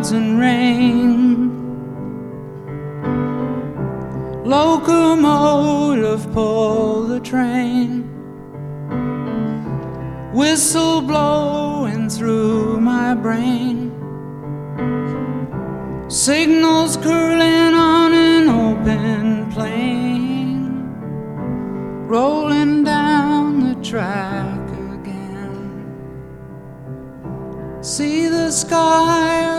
clouds and rain. Locomotive, pull the train. Whistle blowing through my brain. Signals curling on an open plain. Rolling down the track again. See the sky